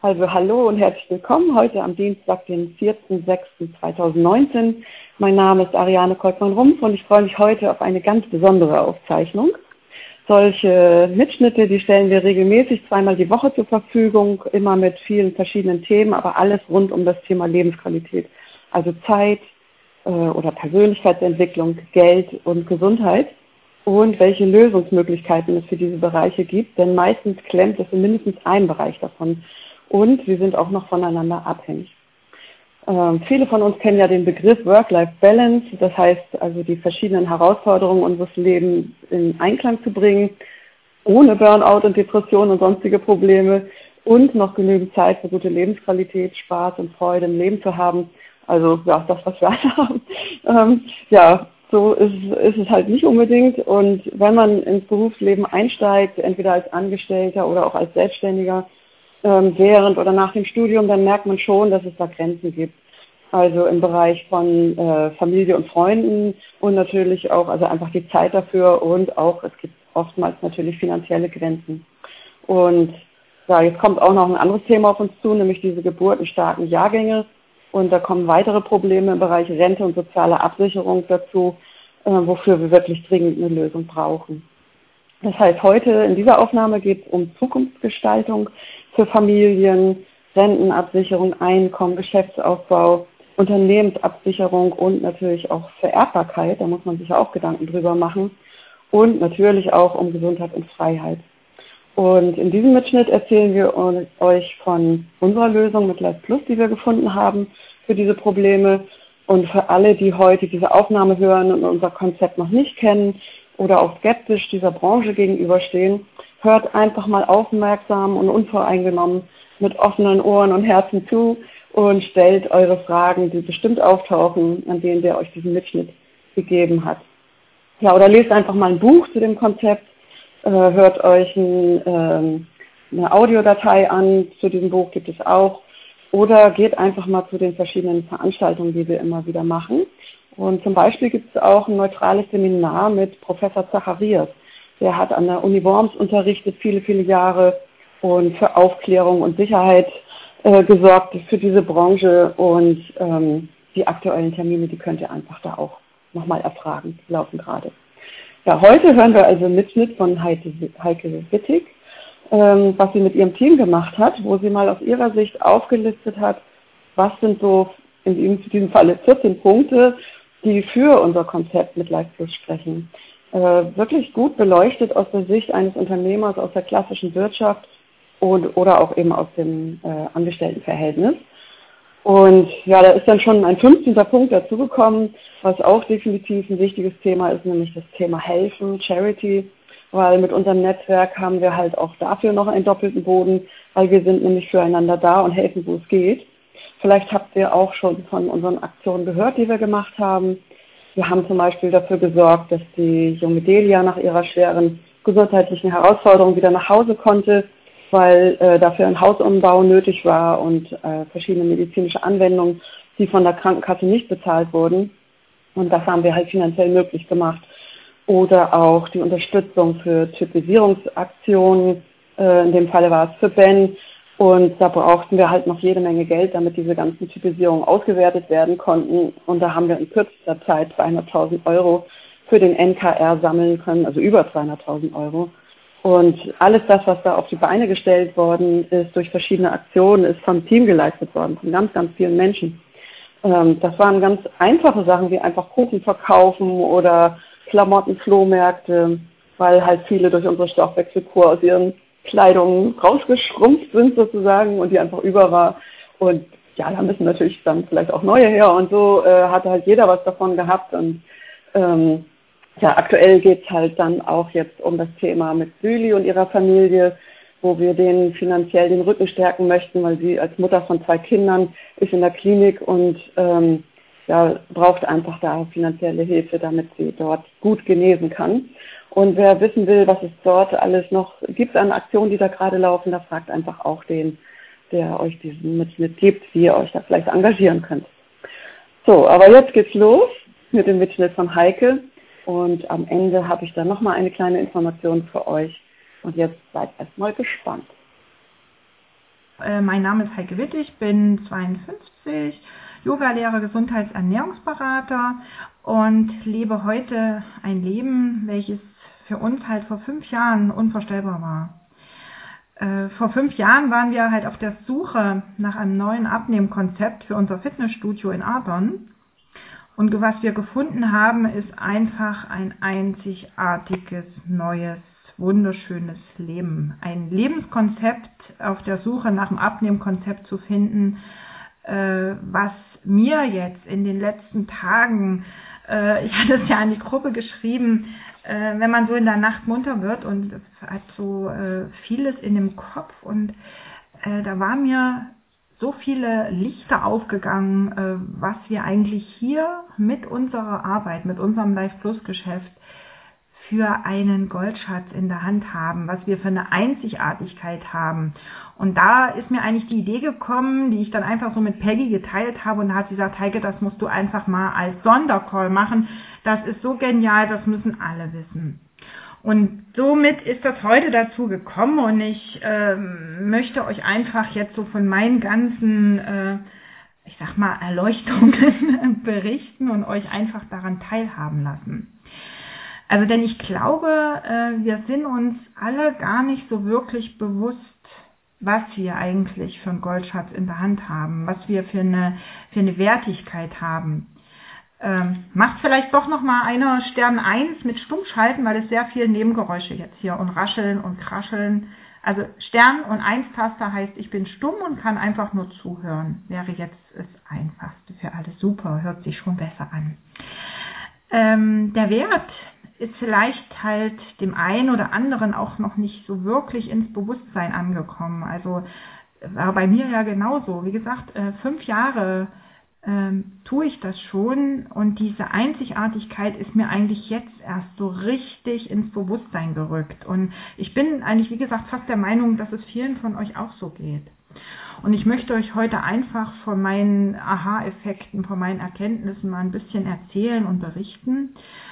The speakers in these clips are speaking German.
Also hallo und herzlich willkommen heute am Dienstag, den 4.6.2019. Mein Name ist Ariane Koltmann-Rumpf und ich freue mich heute auf eine ganz besondere Aufzeichnung. Solche Mitschnitte, die stellen wir regelmäßig zweimal die Woche zur Verfügung, immer mit vielen verschiedenen Themen, aber alles rund um das Thema Lebensqualität. Also Zeit oder Persönlichkeitsentwicklung, Geld und Gesundheit und welche Lösungsmöglichkeiten es für diese Bereiche gibt, denn meistens klemmt es in mindestens einem Bereich davon. Und sie sind auch noch voneinander abhängig. Viele von uns kennen ja den Begriff Work-Life-Balance, das heißt also die verschiedenen Herausforderungen unseres Lebens in Einklang zu bringen, ohne Burnout und Depressionen und sonstige Probleme und noch genügend Zeit für gute Lebensqualität, Spaß und Freude im Leben zu haben. Also ja, das, was wir alle haben. So ist es halt nicht unbedingt. Und wenn man ins Berufsleben einsteigt, entweder als Angestellter oder auch als Selbstständiger, während oder nach dem Studium, dann merkt man schon, dass es da Grenzen gibt. Also im Bereich von Familie und Freunden und natürlich auch, also einfach die Zeit dafür und auch, es gibt oftmals natürlich finanzielle Grenzen. Und ja, jetzt kommt auch noch ein anderes Thema auf uns zu, nämlich diese geburtenstarken Jahrgänge. Und da kommen weitere Probleme im Bereich Rente und soziale Absicherung dazu, wofür wir wirklich dringend eine Lösung brauchen. Das heißt, heute in dieser Aufnahme geht es um Zukunftsgestaltung für Familien, Rentenabsicherung, Einkommen, Geschäftsaufbau, Unternehmensabsicherung und natürlich auch Vererbbarkeit. Da muss man sich ja auch Gedanken drüber machen. Und natürlich auch um Gesundheit und Freiheit. Und in diesem Mitschnitt erzählen wir euch von unserer Lösung mit Life Plus, die wir gefunden haben für diese Probleme. Und für alle, die heute diese Aufnahme hören und unser Konzept noch nicht kennen oder auch skeptisch dieser Branche gegenüberstehen, hört einfach mal aufmerksam und unvoreingenommen mit offenen Ohren und Herzen zu und stellt eure Fragen, die bestimmt auftauchen, an denen der euch diesen Mitschnitt gegeben hat. Ja, oder lest einfach mal ein Buch zu dem Konzept, hört euch eine Audiodatei an, zu diesem Buch gibt es auch, oder geht einfach mal zu den verschiedenen Veranstaltungen, die wir immer wieder machen. Und zum Beispiel gibt es auch ein neutrales Seminar mit Professor Zacharias. Der hat an der Uni Worms unterrichtet, viele, viele Jahre und für Aufklärung und Sicherheit gesorgt für diese Branche. Und die aktuellen Termine, die könnt ihr einfach da auch nochmal erfragen. Die laufen gerade. Ja, heute hören wir also einen Mitschnitt von Heike Wittig, was sie mit ihrem Team gemacht hat, wo sie mal aus ihrer Sicht aufgelistet hat, was sind so in diesem Falle 14 Punkte, die für unser Konzept mit Life Plus sprechen. Wirklich gut beleuchtet aus der Sicht eines Unternehmers aus der klassischen Wirtschaft oder auch eben aus dem Angestelltenverhältnis. Und ja, da ist dann schon ein 15. Punkt dazugekommen, was auch definitiv ein wichtiges Thema ist, nämlich das Thema Helfen, Charity, weil mit unserem Netzwerk haben wir halt auch dafür noch einen doppelten Boden, weil wir sind nämlich füreinander da und helfen, wo es geht. Vielleicht habt ihr auch schon von unseren Aktionen gehört, die wir gemacht haben. Wir haben zum Beispiel dafür gesorgt, dass die junge Delia nach ihrer schweren gesundheitlichen Herausforderung wieder nach Hause konnte, weil dafür ein Hausumbau nötig war und verschiedene medizinische Anwendungen, die von der Krankenkasse nicht bezahlt wurden. Und das haben wir halt finanziell möglich gemacht. Oder auch die Unterstützung für Typisierungsaktionen, in dem Falle war es für Ben. Und da brauchten wir halt noch jede Menge Geld, damit diese ganzen Typisierungen ausgewertet werden konnten. Und da haben wir in kürzester Zeit 200.000 Euro für den NKR sammeln können, also über 200.000 Euro. Und alles das, was da auf die Beine gestellt worden ist durch verschiedene Aktionen, ist vom Team geleistet worden, von ganz, ganz vielen Menschen. Das waren ganz einfache Sachen, wie einfach Kuchen verkaufen oder Klamotten, Flohmärkte, weil halt viele durch unsere Stoffwechselkur aus ihren Kleidungen rausgeschrumpft sind sozusagen und die einfach über war. Und ja, da müssen natürlich dann vielleicht auch neue her und so hatte halt jeder was davon gehabt. Und ja, aktuell geht es halt dann auch jetzt um das Thema mit Süli und ihrer Familie, wo wir denen finanziell den Rücken stärken möchten, weil sie als Mutter von 2 Kindern ist in der Klinik und braucht einfach da finanzielle Hilfe, damit sie dort gut genesen kann. Und wer wissen will, was es dort alles noch gibt an Aktionen, die da gerade laufen, da fragt einfach auch den, der euch diesen Mitschnitt gibt, wie ihr euch da vielleicht engagieren könnt. So, aber jetzt geht's los mit dem Mitschnitt von Heike. Und am Ende habe ich dann nochmal eine kleine Information für euch. Und jetzt seid erstmal gespannt. mein Name ist Heike Witt, ich bin 52, Yogalehrer, Gesundheitsernährungsberater und lebe heute ein Leben, welches für uns halt vor 5 Jahren unvorstellbar war. Vor 5 Jahren waren wir halt auf der Suche nach einem neuen Abnehmkonzept für unser Fitnessstudio in Adern. Und was wir gefunden haben, ist einfach ein einzigartiges, neues, wunderschönes Leben. Ein Lebenskonzept auf der Suche nach einem Abnehmkonzept zu finden, was mir jetzt in den letzten Tagen, ich hatte es ja an die Gruppe geschrieben, wenn man so in der Nacht munter wird und hat so vieles in dem Kopf und da war mir so viele Lichter aufgegangen, was wir eigentlich hier mit unserer Arbeit, mit unserem Life Plus Geschäft für einen Goldschatz in der Hand haben, was wir für eine Einzigartigkeit haben. Und da ist mir eigentlich die Idee gekommen, die ich dann einfach so mit Peggy geteilt habe und da hat sie gesagt, Heike, das musst du einfach mal als Sondercall machen. Das ist so genial, das müssen alle wissen. Und somit ist das heute dazu gekommen und ich möchte euch einfach jetzt so von meinen ganzen, ich sag mal, Erleuchtungen berichten und euch einfach daran teilhaben lassen. Also denn ich glaube, wir sind uns alle gar nicht so wirklich bewusst, was wir eigentlich für einen Goldschatz in der Hand haben, was wir für eine Wertigkeit haben. Macht vielleicht doch nochmal einer Stern 1 mit Stummschalten, weil es sehr viele Nebengeräusche jetzt hier und Rascheln und Krascheln. Also Stern und 1-Taster heißt, ich bin stumm und kann einfach nur zuhören. Wäre jetzt das Einfachste für alle. Super, hört sich schon besser an. Der Wert ist vielleicht halt dem einen oder anderen auch noch nicht so wirklich ins Bewusstsein angekommen. Also war bei mir ja genauso. Wie gesagt, 5 Jahre tue ich das schon und diese Einzigartigkeit ist mir eigentlich jetzt erst so richtig ins Bewusstsein gerückt. Und ich bin eigentlich, wie gesagt, fast der Meinung, dass es vielen von euch auch so geht. Und ich möchte euch heute einfach von meinen Aha-Effekten, von meinen Erkenntnissen mal ein bisschen erzählen und berichten.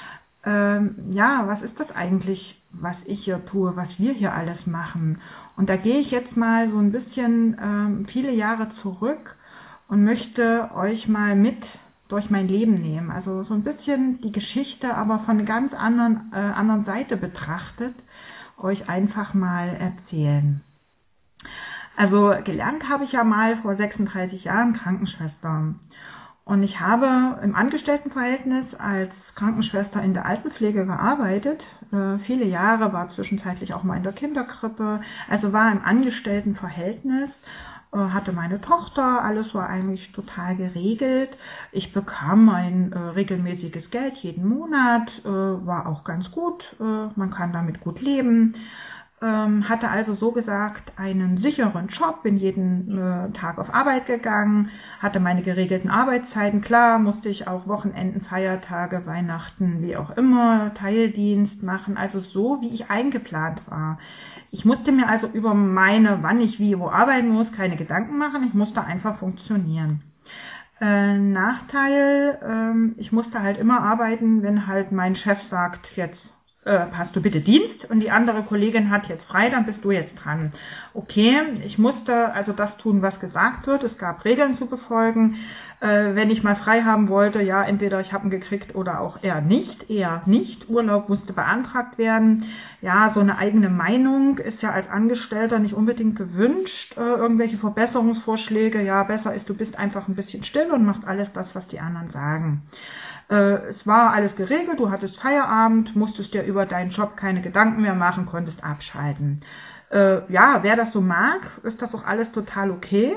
Was ist das eigentlich, was ich hier tue, was wir hier alles machen? Und da gehe ich jetzt mal so ein bisschen viele Jahre zurück und möchte euch mal mit durch mein Leben nehmen. Also so ein bisschen die Geschichte, aber von einer ganz anderen Seite betrachtet, euch einfach mal erzählen. Also gelernt habe ich ja mal vor 36 Jahren Krankenschwester. Und ich habe im Angestelltenverhältnis als Krankenschwester in der Altenpflege gearbeitet. Viele Jahre, war zwischenzeitlich auch mal in der Kinderkrippe, also war im Angestelltenverhältnis, hatte meine Tochter, alles war eigentlich total geregelt. Ich bekam ein regelmäßiges Geld jeden Monat, war auch ganz gut, man kann damit gut leben. Hatte also so gesagt einen sicheren Job, bin jeden Tag auf Arbeit gegangen, hatte meine geregelten Arbeitszeiten, klar, musste ich auch Wochenenden, Feiertage, Weihnachten, wie auch immer, Teildienst machen, also so, wie ich eingeplant war. Ich musste mir also über wann ich wie wo arbeiten muss, keine Gedanken machen, ich musste einfach funktionieren. Nachteil, ich musste halt immer arbeiten, wenn halt mein Chef sagt, jetzt hast du bitte Dienst und die andere Kollegin hat jetzt frei, dann bist du jetzt dran. Okay, ich musste also das tun, was gesagt wird. Es gab Regeln zu befolgen. Wenn ich mal frei haben wollte, ja, entweder ich habe ihn gekriegt oder auch eher nicht. Urlaub musste beantragt werden. Ja, so eine eigene Meinung ist ja als Angestellter nicht unbedingt gewünscht. Irgendwelche Verbesserungsvorschläge, ja, besser ist, du bist einfach ein bisschen still und machst alles das, was die anderen sagen. Es war alles geregelt, du hattest Feierabend, musstest dir über deinen Job keine Gedanken mehr machen, konntest abschalten. Wer das so mag, ist das auch alles total okay.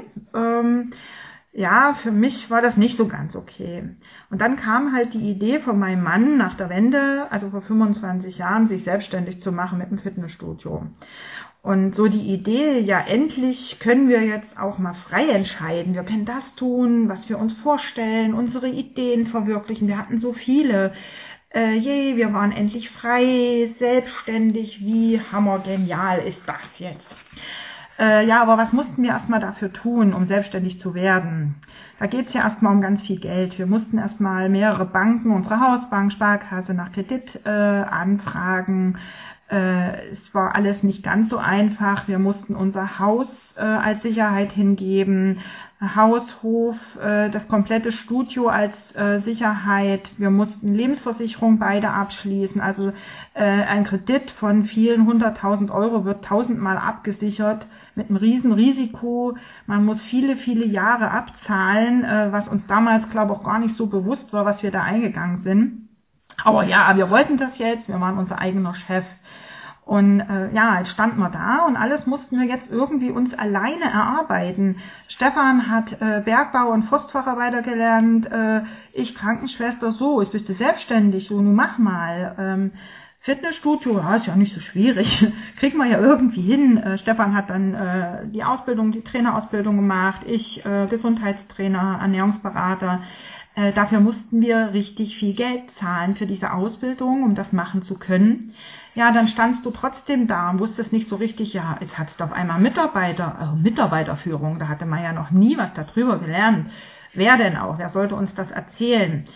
Für mich war das nicht so ganz okay. Und dann kam halt die Idee von meinem Mann nach der Wende, also vor 25 Jahren, sich selbstständig zu machen mit einem Fitnessstudio. Und so die Idee, ja endlich können wir jetzt auch mal frei entscheiden. Wir können das tun, was wir uns vorstellen, unsere Ideen verwirklichen. Wir hatten so viele. Wir waren endlich frei, selbstständig. Wie hammergenial ist das jetzt? Aber was mussten wir erstmal dafür tun, um selbstständig zu werden? Da geht es ja erstmal um ganz viel Geld. Wir mussten erstmal mehrere Banken, unsere Hausbank, Sparkasse nach Kredit anfragen. Es war alles nicht ganz so einfach. Wir mussten unser Haus als Sicherheit hingeben, Haus, Hof, das komplette Studio als Sicherheit. Wir mussten Lebensversicherung beide abschließen. Also ein Kredit von vielen 100.000 Euro wird 1000-mal abgesichert mit einem riesen Risiko. Man muss viele, viele Jahre abzahlen, was uns damals, glaube ich, auch gar nicht so bewusst war, was wir da eingegangen sind. Aber ja, wir wollten das jetzt. Wir waren unser eigener Chef. Und jetzt standen wir da und alles mussten wir jetzt irgendwie uns alleine erarbeiten. Stefan hat Bergbau- und Forstfacharbeiter gelernt, ich Krankenschwester, so, jetzt bist du selbstständig, so, nun mach mal. Fitnessstudio, ja, ist ja nicht so schwierig, kriegt man ja irgendwie hin. Stefan hat dann die Ausbildung, die Trainerausbildung gemacht, ich Gesundheitstrainer, Ernährungsberater. Dafür mussten wir richtig viel Geld zahlen für diese Ausbildung, um das machen zu können. Ja, dann standst du trotzdem da und wusstest nicht so richtig, ja, jetzt hattest du auf einmal Mitarbeiterführung, da hatte man ja noch nie was darüber gelernt. Wer denn auch? Wer sollte uns das erzählen?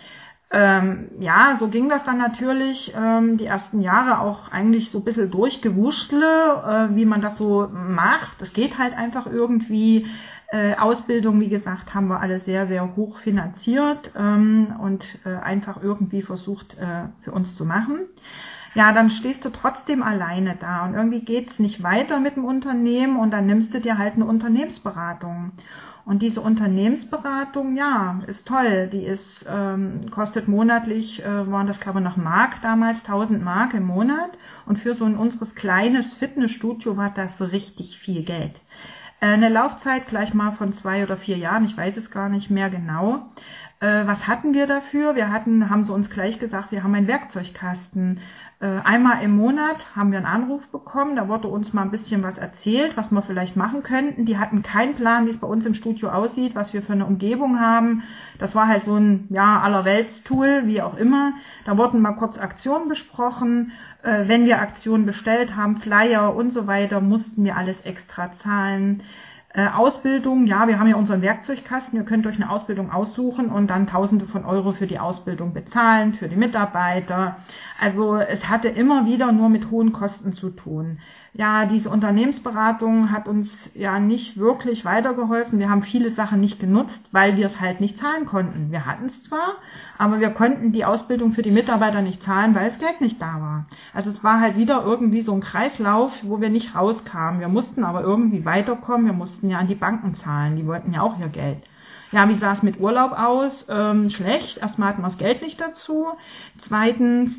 So ging das dann natürlich die ersten Jahre auch eigentlich so ein bisschen durchgewuschtle, wie man das so macht. Es geht halt einfach irgendwie. Ausbildung, wie gesagt, haben wir alle sehr, sehr hoch finanziert und einfach irgendwie versucht für uns zu machen. Ja, dann stehst du trotzdem alleine da und irgendwie geht's nicht weiter mit dem Unternehmen und dann nimmst du dir halt eine Unternehmensberatung. Und diese Unternehmensberatung, ja, ist toll. Die ist kostet monatlich, waren das glaube ich noch Mark damals, 1000 Mark im Monat. Und für so ein unseres kleines Fitnessstudio war das so richtig viel Geld. Eine Laufzeit gleich mal von 2 oder 4 Jahren, ich weiß es gar nicht mehr genau. Was hatten wir dafür? Haben sie uns gleich gesagt, wir haben einen Werkzeugkasten. Einmal im Monat haben wir einen Anruf bekommen, da wurde uns mal ein bisschen was erzählt, was wir vielleicht machen könnten. Die hatten keinen Plan, wie es bei uns im Studio aussieht, was wir für eine Umgebung haben. Das war halt so ein Allerweltstool, wie auch immer. Da wurden mal kurz Aktionen besprochen. Wenn wir Aktionen bestellt haben, Flyer und so weiter, mussten wir alles extra zahlen. Ausbildung, ja, wir haben ja unseren Werkzeugkasten, ihr könnt euch eine Ausbildung aussuchen und dann Tausende von Euro für die Ausbildung bezahlen, für die Mitarbeiter. Also es hatte immer wieder nur mit hohen Kosten zu tun. Ja, diese Unternehmensberatung hat uns ja nicht wirklich weitergeholfen. Wir haben viele Sachen nicht genutzt, weil wir es halt nicht zahlen konnten. Wir hatten es zwar, aber wir konnten die Ausbildung für die Mitarbeiter nicht zahlen, weil das Geld nicht da war. Also es war halt wieder irgendwie so ein Kreislauf, wo wir nicht rauskamen. Wir mussten aber irgendwie weiterkommen. Wir mussten ja an die Banken zahlen. Die wollten ja auch ihr Geld. Ja, wie sah es mit Urlaub aus? Schlecht. Erstmal hatten wir das Geld nicht dazu. Zweitens,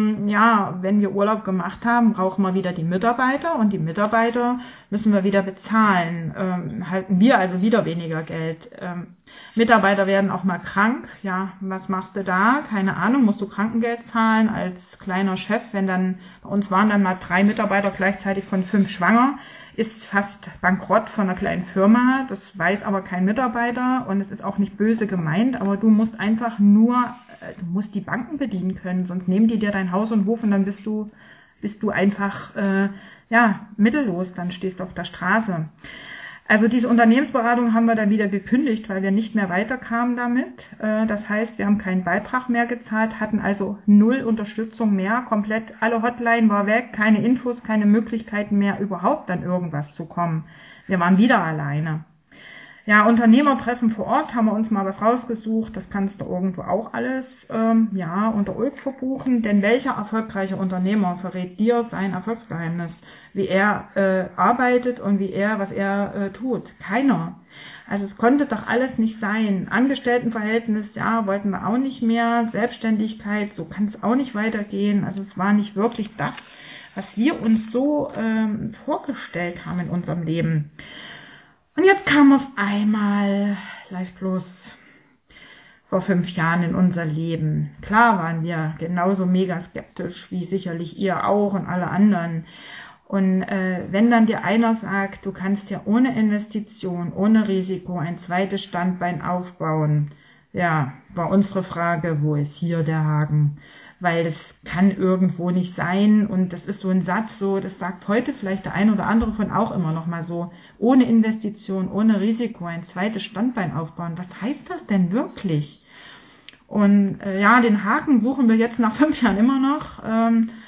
wenn wir Urlaub gemacht haben, brauchen wir wieder die Mitarbeiter und die Mitarbeiter müssen wir wieder bezahlen. Halten wir also wieder weniger Geld. Mitarbeiter werden auch mal krank. Ja, was machst du da? Keine Ahnung, musst du Krankengeld zahlen als kleiner Chef, wenn dann, bei uns waren dann mal 3 Mitarbeiter gleichzeitig von 5 schwanger. Ist fast bankrott von einer kleinen Firma, das weiß aber kein Mitarbeiter und es ist auch nicht böse gemeint, aber du musst einfach nur, du musst die Banken bedienen können, sonst nehmen die dir dein Haus und Hof und dann bist du einfach mittellos, dann stehst du auf der Straße. Also diese Unternehmensberatung haben wir dann wieder gekündigt, weil wir nicht mehr weiterkamen damit. Das heißt, wir haben keinen Beitrag mehr gezahlt, hatten also 0 Unterstützung mehr, komplett alle Hotline war weg, keine Infos, keine Möglichkeiten mehr, überhaupt an irgendwas zu kommen. Wir waren wieder alleine. Ja, Unternehmertreffen vor Ort haben wir uns mal was rausgesucht, das kannst du irgendwo auch alles unter Ulk verbuchen, denn welcher erfolgreiche Unternehmer verrät dir sein Erfolgsgeheimnis, wie er arbeitet und was er tut? Keiner. Also es konnte doch alles nicht sein. Angestelltenverhältnis, wollten wir auch nicht mehr. Selbstständigkeit, so kann es auch nicht weitergehen. Also es war nicht wirklich das, was wir uns so vorgestellt haben in unserem Leben. Und jetzt kam auf einmal, vielleicht bloß vor 5 Jahren in unser Leben. Klar waren wir genauso mega skeptisch, wie sicherlich ihr auch und alle anderen. Und wenn dann dir einer sagt, du kannst ja ohne Investition, ohne Risiko ein zweites Standbein aufbauen, ja, war unsere Frage, wo ist hier der Haken? Weil das kann irgendwo nicht sein und das ist so ein Satz, das sagt heute vielleicht der ein oder andere von auch immer noch mal so, ohne Investition, ohne Risiko ein zweites Standbein aufbauen, was heißt das denn wirklich? Und den Haken suchen wir jetzt nach 5 Jahren immer noch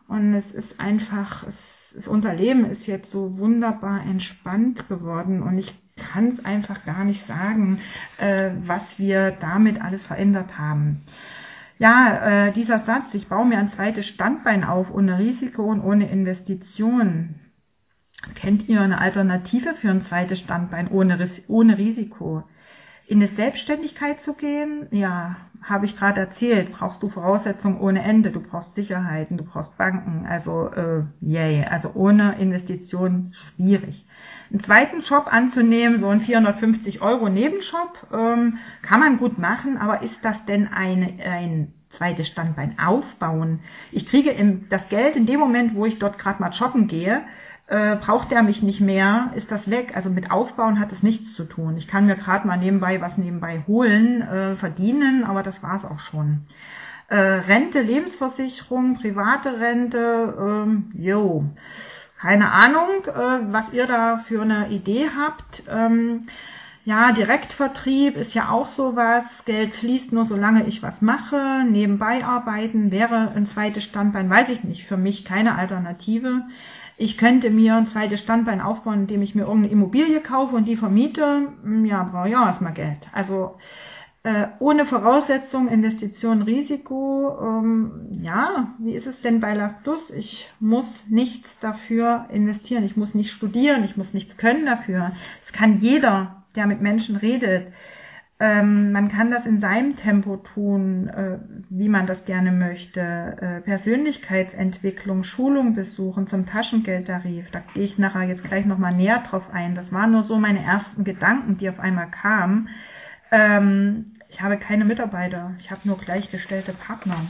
Und es ist einfach, unser Leben ist jetzt so wunderbar entspannt geworden und ich kann es einfach gar nicht sagen, was wir damit alles verändert haben. Ja, dieser Satz, ich baue mir ein zweites Standbein auf, ohne Risiko und ohne Investition. Kennt ihr eine Alternative für ein zweites Standbein ohne Risiko? In eine Selbstständigkeit zu gehen, ja, habe ich gerade erzählt, brauchst du Voraussetzungen ohne Ende, du brauchst Sicherheiten, du brauchst Banken, also also ohne Investition schwierig. Einen zweiten Job anzunehmen, so ein 450 € Nebenjob, kann man gut machen, aber ist das denn ein zweites Standbein aufbauen? Ich kriege das Geld in dem Moment, wo ich dort gerade mal joggen gehe, braucht er mich nicht mehr, ist das weg. Also mit Aufbauen hat es nichts zu tun. Ich kann mir gerade mal nebenbei holen, verdienen, aber das war's auch schon. Rente, Lebensversicherung, private Rente, keine Ahnung, was ihr da für eine Idee habt. Direktvertrieb ist ja auch sowas. Geld fließt nur, solange ich was mache. Nebenbei arbeiten wäre ein zweites Standbein, weiß ich nicht, für mich keine Alternative. Ich könnte mir ein zweites Standbein aufbauen, indem ich mir irgendeine Immobilie kaufe und die vermiete. Ja, brauche ich auch erstmal Geld. Also ohne Voraussetzung, Investition, Risiko. Wie ist es denn bei Life Plus? Ich muss nichts dafür investieren. Ich muss nicht studieren. Ich muss nichts können dafür. Das kann jeder, der mit Menschen redet. Man kann das in seinem Tempo tun, wie man das gerne möchte. Persönlichkeitsentwicklung, Schulung besuchen zum Taschengeldtarif. Da gehe ich nachher jetzt gleich nochmal näher drauf ein. Das waren nur so meine ersten Gedanken, die auf einmal kamen. Ich habe keine Mitarbeiter. Ich habe nur gleichgestellte Partner.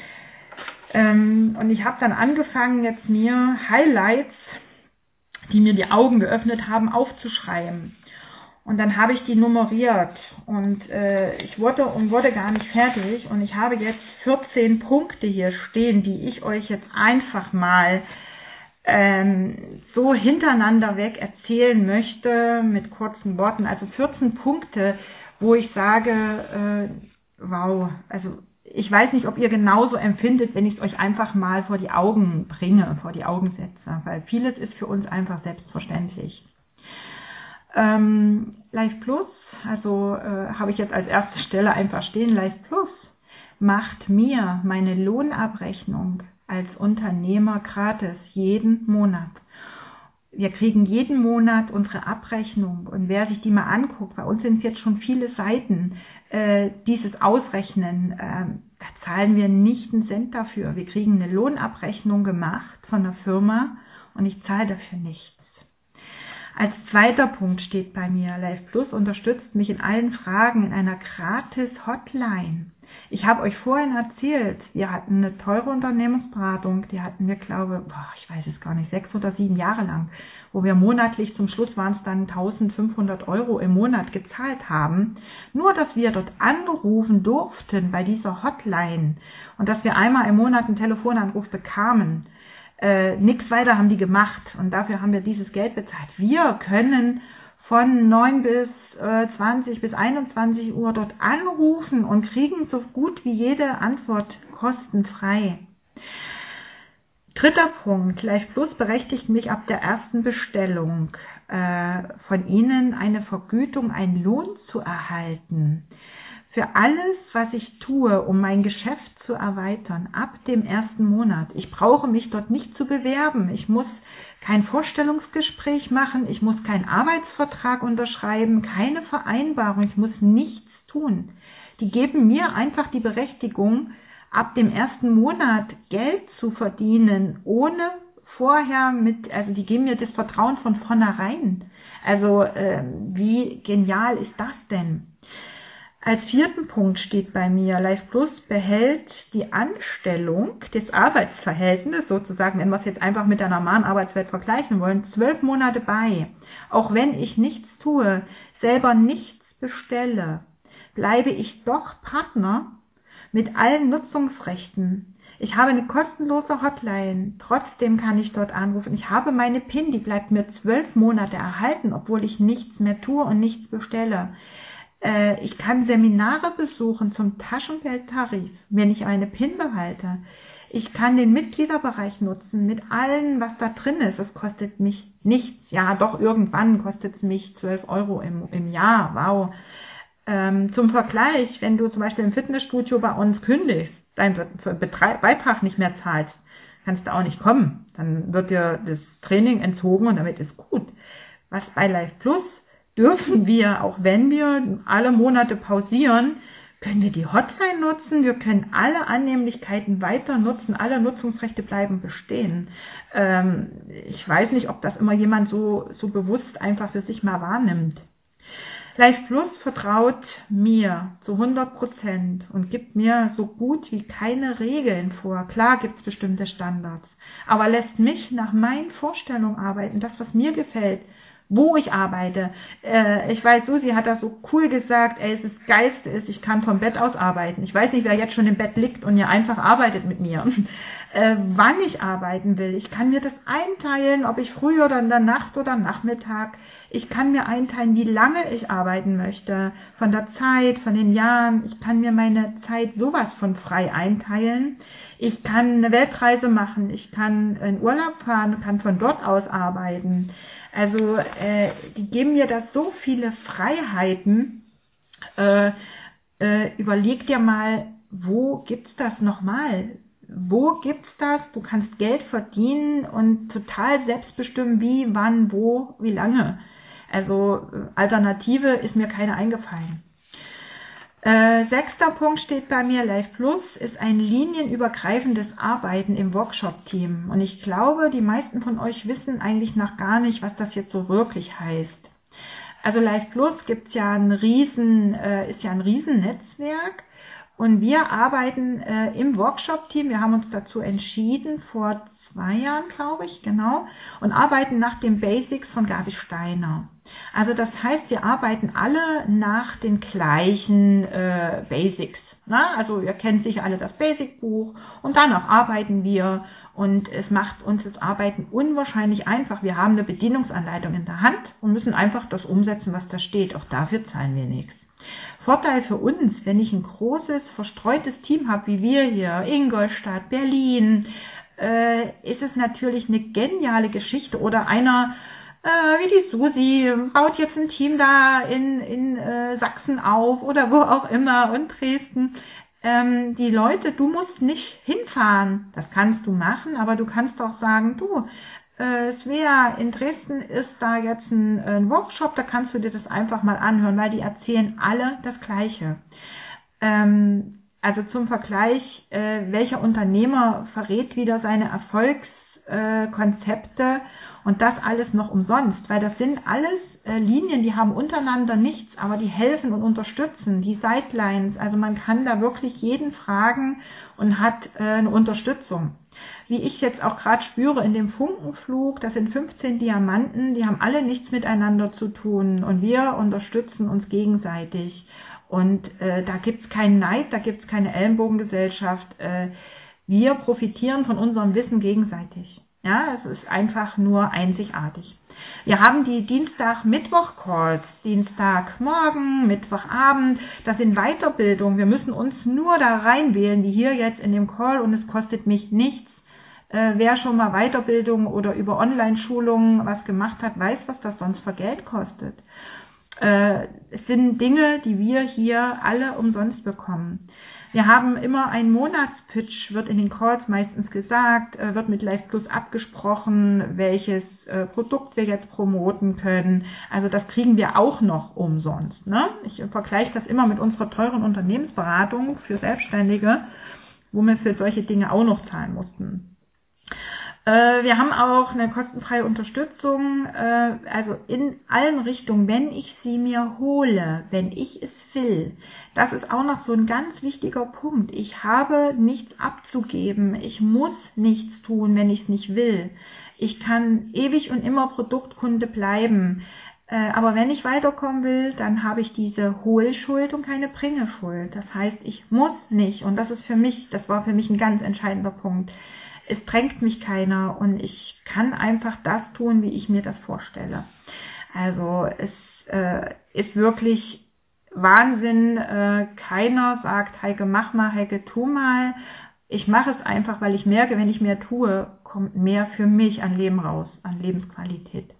Und ich habe dann angefangen, jetzt mir Highlights, die mir die Augen geöffnet haben, aufzuschreiben. Und dann habe ich die nummeriert und ich wurde gar nicht fertig und ich habe jetzt 14 Punkte hier stehen, die ich euch jetzt einfach mal so hintereinander weg erzählen möchte mit kurzen Worten. Also 14 Punkte, wo ich sage, wow, also ich weiß nicht, ob ihr genauso empfindet, wenn ich es euch einfach mal vor die Augen bringe, vor die Augen setze, weil vieles ist für uns einfach selbstverständlich. Life Plus, habe ich jetzt als erste Stelle einfach stehen, Life Plus macht mir meine Lohnabrechnung als Unternehmer gratis jeden Monat. Wir kriegen jeden Monat unsere Abrechnung und wer sich die mal anguckt, bei uns sind es jetzt schon viele Seiten, dieses Ausrechnen, da zahlen wir nicht einen Cent dafür. Wir kriegen eine Lohnabrechnung gemacht von der Firma und ich zahle dafür nichts. Als zweiter Punkt steht bei mir, Life Plus unterstützt mich in allen Fragen in einer gratis Hotline. Ich habe euch vorhin erzählt, wir hatten eine teure Unternehmensberatung, die hatten wir, glaube ich weiß es gar nicht, 6 oder 7 Jahre lang, wo wir monatlich, zum Schluss waren es dann 1.500 € im Monat gezahlt haben. Nur, dass wir dort anrufen durften bei dieser Hotline und dass wir einmal im Monat einen Telefonanruf bekamen. Nichts weiter haben die gemacht und dafür haben wir dieses Geld bezahlt. Wir können von 9 bis 20 bis 21 Uhr dort anrufen und kriegen so gut wie jede Antwort kostenfrei. Dritter Punkt, Life Plus berechtigt mich ab der ersten Bestellung von Ihnen eine Vergütung, einen Lohn zu erhalten. Für alles, was ich tue, um mein Geschäft zu erweitern, ab dem ersten Monat. Ich brauche mich dort nicht zu bewerben. Ich muss kein Vorstellungsgespräch machen. Ich muss keinen Arbeitsvertrag unterschreiben, keine Vereinbarung. Ich muss nichts tun. Die geben mir einfach die Berechtigung, ab dem ersten Monat Geld zu verdienen, ohne vorher die geben mir das Vertrauen von vornherein. Also wie genial ist das denn? Als vierten Punkt steht bei mir, Life Plus behält die Anstellung des Arbeitsverhältnisses, sozusagen, wenn wir es jetzt einfach mit der normalen Arbeitswelt vergleichen wollen, 12 Monate bei. Auch wenn ich nichts tue, selber nichts bestelle, bleibe ich doch Partner mit allen Nutzungsrechten. Ich habe eine kostenlose Hotline, trotzdem kann ich dort anrufen. Ich habe meine PIN, die bleibt mir 12 Monate erhalten, obwohl ich nichts mehr tue und nichts bestelle. Ich kann Seminare besuchen zum Taschengeldtarif, wenn ich eine PIN behalte. Ich kann den Mitgliederbereich nutzen mit allem, was da drin ist. Es kostet mich nichts. Ja, doch, irgendwann kostet es mich 12 Euro im Jahr. Wow. Zum Vergleich, wenn du zum Beispiel im Fitnessstudio bei uns kündigst, deinen Beitrag nicht mehr zahlst, kannst du auch nicht kommen. Dann wird dir das Training entzogen und damit ist gut. Was bei Life Plus dürfen wir, auch wenn wir alle Monate pausieren, können wir die Hotline nutzen, wir können alle Annehmlichkeiten weiter nutzen, alle Nutzungsrechte bleiben bestehen. Ich weiß nicht, ob das immer jemand so bewusst einfach für sich mal wahrnimmt. Life Plus vertraut mir zu 100% und gibt mir so gut wie keine Regeln vor. Klar gibt es bestimmte Standards, aber lässt mich nach meinen Vorstellungen arbeiten, das, was mir gefällt, wo ich arbeite. Ich weiß, Susi hat das so cool gesagt, das Geilste ist, ich kann vom Bett aus arbeiten. Ich weiß nicht, wer jetzt schon im Bett liegt und ja einfach arbeitet mit mir. Wann ich arbeiten will. Ich kann mir das einteilen, ob ich früh oder in der Nacht oder Nachmittag. Ich kann mir einteilen, wie lange ich arbeiten möchte, von der Zeit, von den Jahren. Ich kann mir meine Zeit sowas von frei einteilen. Ich kann eine Weltreise machen, ich kann in Urlaub fahren, kann von dort aus arbeiten. Also die geben mir da so viele Freiheiten. Überleg dir mal, wo gibt's das nochmal? Wo gibt's das? Du kannst Geld verdienen und total selbst bestimmen, wie, wann, wo, wie lange. Also Alternative ist mir keine eingefallen. 6. Punkt steht bei mir, Life Plus ist ein linienübergreifendes Arbeiten im Workshop-Team. Und ich glaube, die meisten von euch wissen eigentlich noch gar nicht, was das jetzt so wirklich heißt. Also Life Plus ist ja ein Riesennetzwerk. Und wir arbeiten im Workshop-Team, wir haben uns dazu entschieden, vor 2 Jahren, glaube ich, genau, und arbeiten nach den Basics von Gabi Steiner. Also das heißt, wir arbeiten alle nach den gleichen Basics. Na? Also ihr kennt sicher alle das Basic-Buch und danach arbeiten wir und es macht uns das Arbeiten unwahrscheinlich einfach. Wir haben eine Bedienungsanleitung in der Hand und müssen einfach das umsetzen, was da steht. Auch dafür zahlen wir nichts. Vorteil für uns, wenn ich ein großes, verstreutes Team habe, wie wir hier, Ingolstadt, Berlin, ist es natürlich eine geniale Geschichte. Oder einer, wie die Susi, baut jetzt ein Team da in Sachsen auf oder wo auch immer und Dresden. Die Leute, du musst nicht hinfahren, das kannst du machen, aber du kannst auch sagen, du, Svea, in Dresden ist da jetzt ein Workshop, da kannst du dir das einfach mal anhören, weil die erzählen alle das Gleiche. Also zum Vergleich, welcher Unternehmer verrät wieder seine Erfolgskonzepte und das alles noch umsonst, weil das sind alles Linien, die haben untereinander nichts, aber die helfen und unterstützen, die Sidelines, also man kann da wirklich jeden fragen und hat eine Unterstützung. Wie ich jetzt auch gerade spüre in dem Funkenflug, das sind 15 Diamanten, die haben alle nichts miteinander zu tun und wir unterstützen uns gegenseitig. Und da gibt's keinen Neid, da gibt's keine Ellenbogengesellschaft. Wir profitieren von unserem Wissen gegenseitig. Ja, es ist einfach nur einzigartig. Wir haben die Dienstag-Mittwoch-Calls, Dienstagmorgen, Mittwochabend, das sind Weiterbildungen. Wir müssen uns nur da reinwählen, wie hier jetzt in dem Call und es kostet mich nichts. Wer schon mal Weiterbildung oder über Online-Schulungen was gemacht hat, weiß, was das sonst für Geld kostet. Es sind Dinge, die wir hier alle umsonst bekommen. Wir haben immer einen Monatspitch, wird in den Calls meistens gesagt, wird mit Life Plus abgesprochen, welches Produkt wir jetzt promoten können. Also das kriegen wir auch noch umsonst. Ne? Ich vergleiche das immer mit unserer teuren Unternehmensberatung für Selbstständige, wo wir für solche Dinge auch noch zahlen mussten. Wir haben auch eine kostenfreie Unterstützung, also in allen Richtungen, wenn ich sie mir hole, wenn ich es will. Das ist auch noch so ein ganz wichtiger Punkt. Ich habe nichts abzugeben. Ich muss nichts tun, wenn ich es nicht will. Ich kann ewig und immer Produktkunde bleiben. Aber wenn ich weiterkommen will, dann habe ich diese Holschuld und keine Bringeschuld. Das heißt, ich muss nicht. Und das war für mich ein ganz entscheidender Punkt. Es drängt mich keiner und ich kann einfach das tun, wie ich mir das vorstelle. Also es ist wirklich Wahnsinn. Keiner sagt, Heike, mach mal, Heike, tu mal. Ich mache es einfach, weil ich merke, wenn ich mehr tue, kommt mehr für mich an Leben raus, an Lebensqualität.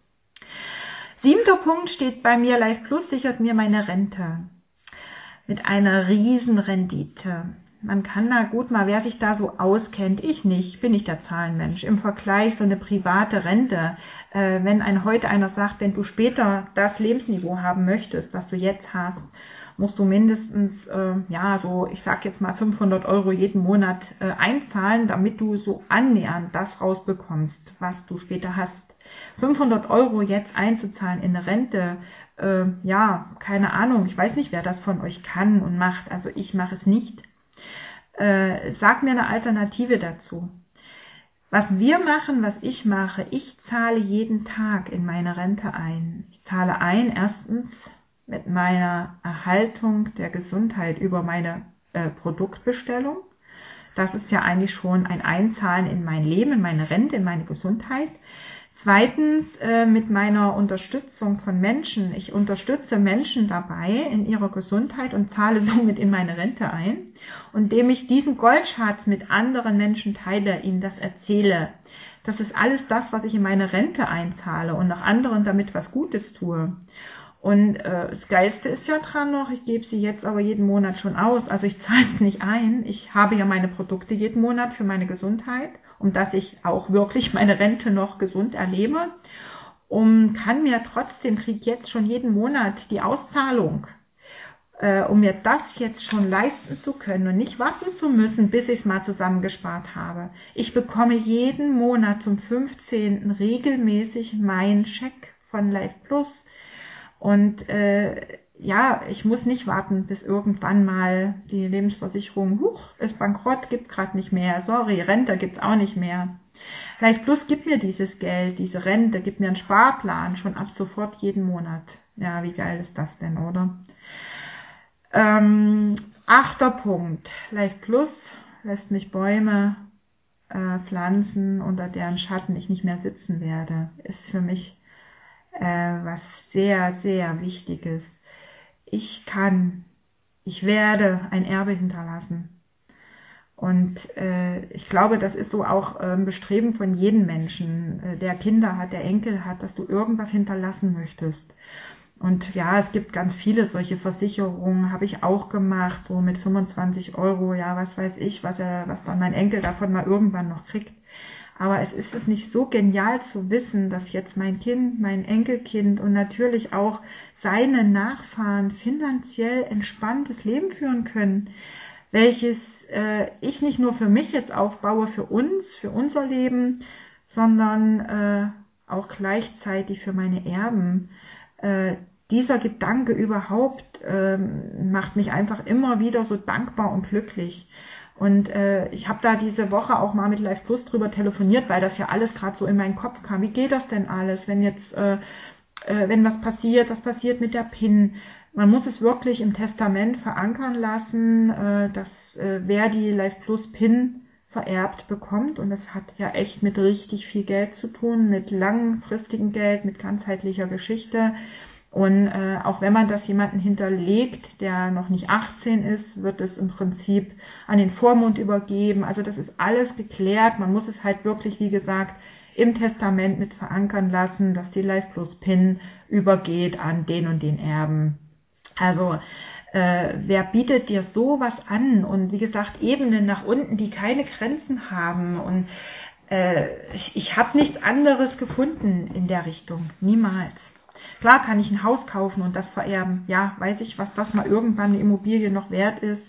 7. Punkt steht bei mir, Life Plus sichert mir meine Rente mit einer Riesenrendite. Man kann da gut mal, wer sich da so auskennt, ich nicht, bin nicht der Zahlenmensch, im Vergleich so eine private Rente, wenn heute einer sagt, wenn du später das Lebensniveau haben möchtest, was du jetzt hast, musst du mindestens, ich sag jetzt mal 500 € jeden Monat einzahlen, damit du so annähernd das rausbekommst, was du später hast. 500 € jetzt einzuzahlen in eine Rente, keine Ahnung, ich weiß nicht, wer das von euch kann und macht, also ich mache es nicht. Sag mir eine Alternative dazu. Was wir machen, was ich mache, ich zahle jeden Tag in meine Rente ein. Ich zahle ein, erstens mit meiner Erhaltung der Gesundheit über meine Produktbestellung. Das ist ja eigentlich schon ein Einzahlen in mein Leben, in meine Rente, in meine Gesundheit. Zweitens mit meiner Unterstützung von Menschen. Ich unterstütze Menschen dabei in ihrer Gesundheit und zahle somit in meine Rente ein. Und indem ich diesen Goldschatz mit anderen Menschen teile, ihnen das erzähle, das ist alles das, was ich in meine Rente einzahle und nach anderen damit was Gutes tue. Und das Geilste ist ja dran noch, ich gebe sie jetzt aber jeden Monat schon aus, also ich zahle es nicht ein. Ich habe ja meine Produkte jeden Monat für meine Gesundheit, um dass ich auch wirklich meine Rente noch gesund erlebe. Und kann mir trotzdem, kriege jetzt schon jeden Monat die Auszahlung, um mir das jetzt schon leisten zu können und nicht warten zu müssen, bis ich es mal zusammengespart habe. Ich bekomme jeden Monat zum 15. regelmäßig meinen Scheck von Life Plus. Und ich muss nicht warten, bis irgendwann mal die Lebensversicherung, ist bankrott, gibt gerade nicht mehr, sorry, Rente gibt's auch nicht mehr. Life Plus gibt mir dieses Geld, diese Rente, gibt mir einen Sparplan, schon ab sofort jeden Monat. Ja, wie geil ist das denn, oder? 8. Punkt, Life Plus lässt mich Bäume pflanzen, unter deren Schatten ich nicht mehr sitzen werde, ist für mich was sehr, sehr Wichtiges. Ich werde ein Erbe hinterlassen. Und ich glaube, das ist so auch ein Bestreben von jedem Menschen, der Kinder hat, der Enkel hat, dass du irgendwas hinterlassen möchtest. Und ja, es gibt ganz viele solche Versicherungen, habe ich auch gemacht, so mit 25 €, ja, was weiß ich, was dann mein Enkel davon mal irgendwann noch kriegt. Aber es ist nicht so genial zu wissen, dass jetzt mein Kind, mein Enkelkind und natürlich auch seine Nachfahren finanziell entspanntes Leben führen können, welches ich nicht nur für mich jetzt aufbaue, für uns, für unser Leben, sondern auch gleichzeitig für meine Erben. Dieser Gedanke überhaupt macht mich einfach immer wieder so dankbar und glücklich. Und ich habe da diese Woche auch mal mit Life Plus drüber telefoniert, weil das ja alles gerade so in meinen Kopf kam. Wie geht das denn alles, wenn jetzt, wenn was passiert mit der PIN? Man muss es wirklich im Testament verankern lassen, dass wer die Life Plus PIN vererbt bekommt. Und das hat ja echt mit richtig viel Geld zu tun, mit langfristigem Geld, mit ganzheitlicher Geschichte. Und auch wenn man das jemanden hinterlegt, der noch nicht 18 ist, wird es im Prinzip an den Vormund übergeben. Also das ist alles geklärt. Man muss es halt wirklich, wie gesagt, im Testament mit verankern lassen, dass die Life Plus PIN übergeht an den und den Erben. Also wer bietet dir sowas an? Und wie gesagt, Ebenen nach unten, die keine Grenzen haben. Und ich habe nichts anderes gefunden in der Richtung. Niemals. Klar kann ich ein Haus kaufen und das vererben. Ja, weiß ich, was das mal irgendwann eine Immobilie noch wert ist.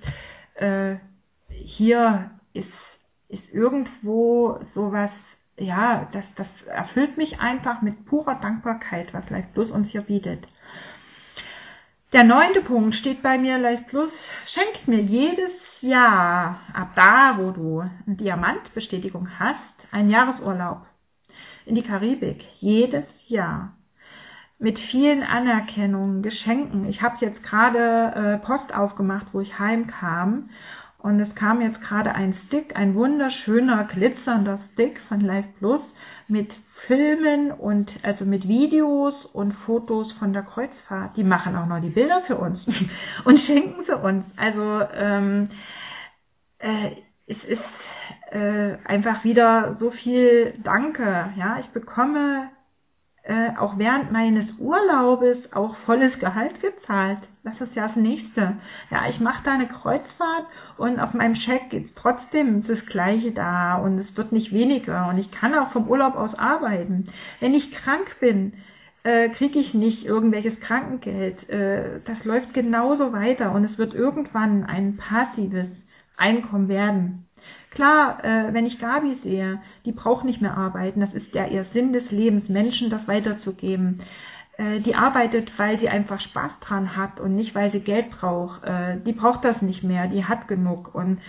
Hier ist irgendwo sowas, ja, das erfüllt mich einfach mit purer Dankbarkeit, was Life Plus uns hier bietet. Der 9. Punkt steht bei mir, Life Plus schenkt mir jedes Jahr, ab da, wo du eine Diamantbestätigung hast, einen Jahresurlaub in die Karibik. Jedes Jahr. Mit vielen Anerkennungen, Geschenken. Ich habe jetzt gerade Post aufgemacht, wo ich heimkam. Und es kam jetzt gerade ein Stick, ein wunderschöner, glitzernder Stick von Life Plus mit Filmen und also mit Videos und Fotos von der Kreuzfahrt. Die machen auch noch die Bilder für uns und schenken sie uns. Also es ist einfach wieder so viel Danke. Ja, ich bekomme auch während meines Urlaubes auch volles Gehalt gezahlt. Das ist ja das Nächste. Ja, ich mache da eine Kreuzfahrt und auf meinem Scheck ist trotzdem das Gleiche da und es wird nicht weniger und ich kann auch vom Urlaub aus arbeiten. Wenn ich krank bin, kriege ich nicht irgendwelches Krankengeld. Das läuft genauso weiter und es wird irgendwann ein passives Einkommen werden. Klar, wenn ich Gabi sehe, die braucht nicht mehr arbeiten, das ist ja ihr Sinn des Lebens, Menschen das weiterzugeben. Die arbeitet, weil sie einfach Spaß dran hat und nicht, weil sie Geld braucht. Die braucht das nicht mehr, die hat genug. Und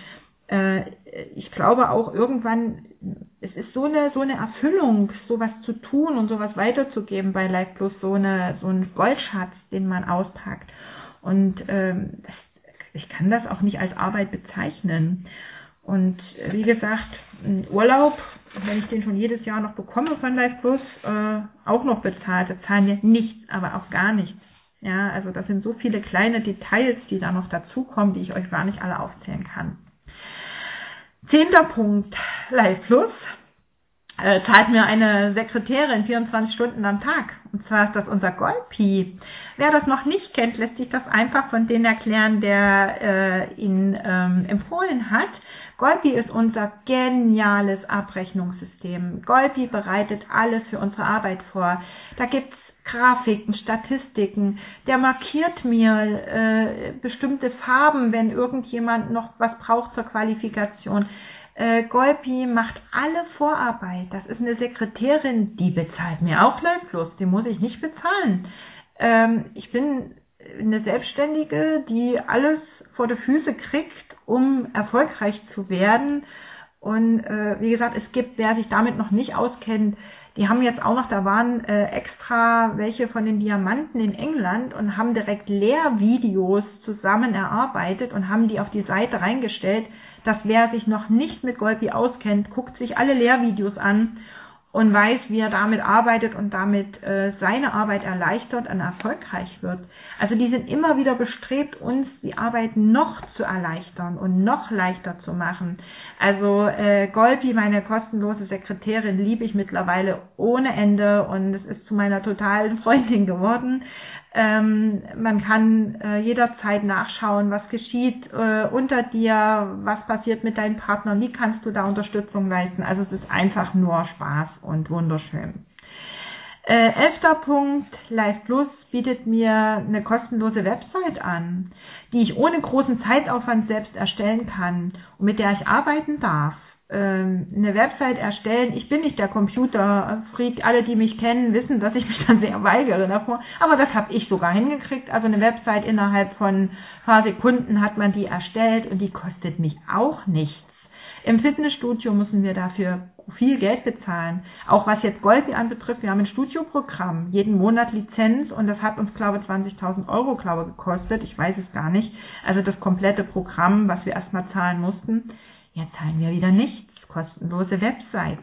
ich glaube auch irgendwann, es ist so eine Erfüllung, sowas zu tun und sowas weiterzugeben bei Life Plus, so ein Goldschatz, den man auspackt. Und ich kann das auch nicht als Arbeit bezeichnen. Und wie gesagt, ein Urlaub, wenn ich den schon jedes Jahr noch bekomme von Life Plus, auch noch bezahlt. Da zahlen wir nichts, aber auch gar nichts. Ja, also das sind so viele kleine Details, die da noch dazukommen, die ich euch gar nicht alle aufzählen kann. 10. Punkt, Life Plus zahlt mir eine Sekretärin 24 Stunden am Tag. Und zwar ist das unser Golpi. Wer das noch nicht kennt, lässt sich das einfach von denen erklären, der ihn empfohlen hat. Golpi ist unser geniales Abrechnungssystem. Golpi bereitet alles für unsere Arbeit vor. Da gibt's Grafiken, Statistiken. Der markiert mir bestimmte Farben, wenn irgendjemand noch was braucht zur Qualifikation. Golpi macht alle Vorarbeit. Das ist eine Sekretärin, die bezahlt mir auch Life Plus. Die muss ich nicht bezahlen. Ich bin eine Selbstständige, die alles vor die Füße kriegt, um erfolgreich zu werden. Und wie gesagt, es gibt, wer sich damit noch nicht auskennt, die haben jetzt auch noch, da waren extra welche von den Diamanten in England und haben direkt Lehrvideos zusammen erarbeitet und haben die auf die Seite reingestellt, dass wer sich noch nicht mit Golpi auskennt, guckt sich alle Lehrvideos an und weiß, wie er damit arbeitet und damit seine Arbeit erleichtert und erfolgreich wird. Also die sind immer wieder bestrebt, uns die Arbeit noch zu erleichtern und noch leichter zu machen. Also Golpi, meine kostenlose Sekretärin, liebe ich mittlerweile ohne Ende und es ist zu meiner totalen Freundin geworden. Man kann jederzeit nachschauen, was geschieht unter dir, was passiert mit deinen Partnern, wie kannst du da Unterstützung leisten. Also es ist einfach nur Spaß und wunderschön. 11. Punkt, Life Plus bietet mir eine kostenlose Website an, die ich ohne großen Zeitaufwand selbst erstellen kann und mit der ich arbeiten darf. Eine Website erstellen, ich bin nicht der Computerfreak, alle, die mich kennen, wissen, dass ich mich dann sehr weigere davor, aber das habe ich sogar hingekriegt, also eine Website innerhalb von ein paar Sekunden hat man die erstellt und die kostet mich auch nichts. Im Fitnessstudio müssen wir dafür viel Geld bezahlen, auch was jetzt Golpi anbetrifft, wir haben ein Studioprogramm, jeden Monat Lizenz und das hat uns, glaube ich, 20.000 € gekostet, ich weiß es gar nicht, also das komplette Programm, was wir erstmal zahlen mussten. Jetzt zahlen wir wieder nichts, kostenlose Website.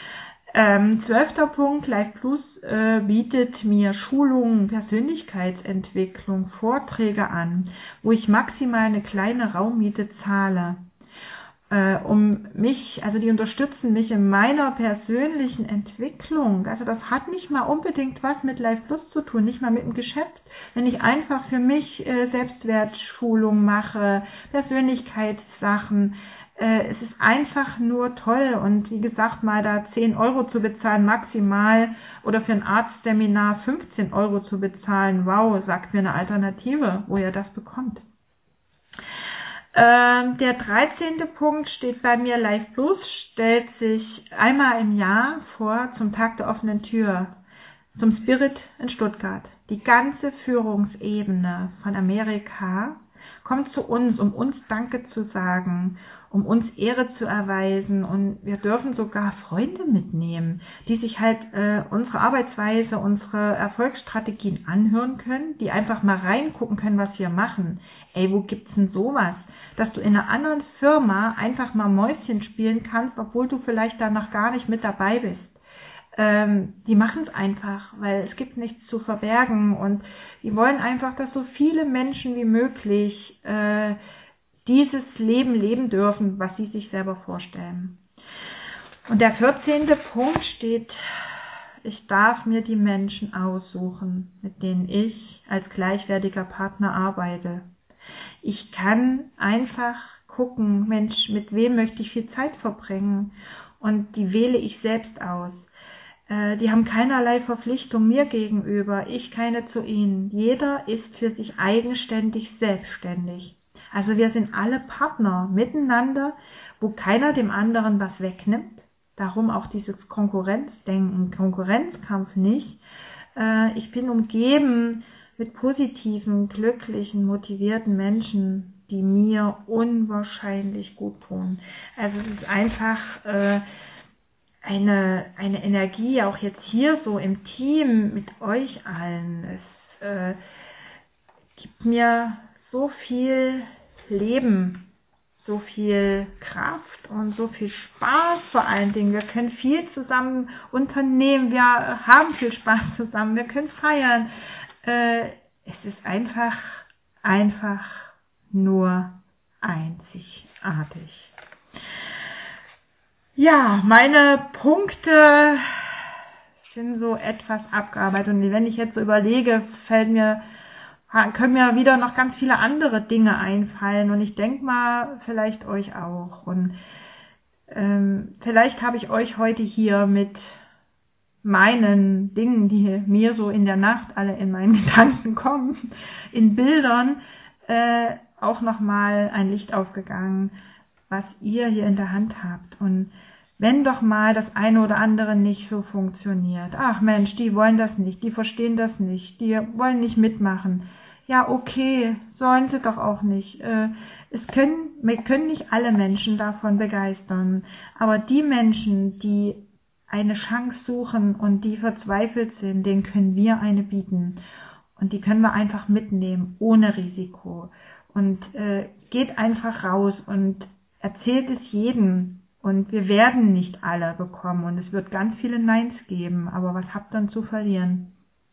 12. Punkt, Life Plus bietet mir Schulungen, Persönlichkeitsentwicklung, Vorträge an, wo ich maximal eine kleine Raummiete zahle. Die unterstützen mich in meiner persönlichen Entwicklung. Also das hat nicht mal unbedingt was mit Life Plus zu tun, nicht mal mit dem Geschäft. Wenn ich einfach für mich Selbstwertschulung mache, Persönlichkeitssachen, es ist einfach nur toll und wie gesagt, mal da 10 € zu bezahlen maximal oder für ein Arztseminar 15 € zu bezahlen, wow, sagt mir eine Alternative, wo ihr das bekommt. Der 13. Punkt steht bei mir, Life Plus stellt sich einmal im Jahr vor zum Tag der offenen Tür, zum Spirit in Stuttgart. Die ganze Führungsebene von Amerika kommt zu uns, um uns Danke zu sagen, um uns Ehre zu erweisen und wir dürfen sogar Freunde mitnehmen, die sich halt unsere Arbeitsweise, unsere Erfolgsstrategien anhören können, die einfach mal reingucken können, was wir machen. Ey, wo gibt's denn sowas? Dass du in einer anderen Firma einfach mal Mäuschen spielen kannst, obwohl du vielleicht da noch gar nicht mit dabei bist. Die machen es einfach, weil es gibt nichts zu verbergen und die wollen einfach, dass so viele Menschen wie möglich dieses Leben leben dürfen, was sie sich selber vorstellen. Und der 14. Punkt steht: Ich darf mir die Menschen aussuchen, mit denen ich als gleichwertiger Partner arbeite. Ich kann einfach gucken, Mensch, mit wem möchte ich viel Zeit verbringen, und die wähle ich selbst aus. Die haben keinerlei Verpflichtung mir gegenüber, ich keine zu ihnen. Jeder ist für sich eigenständig, selbstständig. Also wir sind alle Partner miteinander, wo keiner dem anderen was wegnimmt. Darum auch dieses Konkurrenzdenken, Konkurrenzkampf nicht. Ich bin umgeben mit positiven, glücklichen, motivierten Menschen, die mir unwahrscheinlich gut tun. Also es ist einfach eine Energie, auch jetzt hier so im Team mit euch allen. Es gibt mir so viel Leben, so viel Kraft und so viel Spaß vor allen Dingen. Wir können viel zusammen unternehmen, wir haben viel Spaß zusammen, wir können feiern. Es ist einfach nur einzigartig. Ja, meine Punkte sind so etwas abgearbeitet, und wenn ich jetzt so überlege, können mir wieder noch ganz viele andere Dinge einfallen, und ich denke mal, vielleicht euch auch. Und vielleicht habe ich euch heute hier mit meinen Dingen, die mir so in der Nacht alle in meinen Gedanken kommen, in Bildern, auch nochmal ein Licht aufgegangen, was ihr hier in der Hand habt. Und wenn doch mal das eine oder andere nicht so funktioniert, ach Mensch, die wollen das nicht, die verstehen das nicht, die wollen nicht mitmachen. Ja, okay, sollen sie doch auch nicht. Wir können nicht alle Menschen davon begeistern, aber die Menschen, die eine Chance suchen und die verzweifelt sind, denen können wir eine bieten. Und die können wir einfach mitnehmen, ohne Risiko. Und geht einfach raus und erzählt es jedem. Und wir werden nicht alle bekommen. Und es wird ganz viele Neins geben. Aber was habt ihr dann zu verlieren?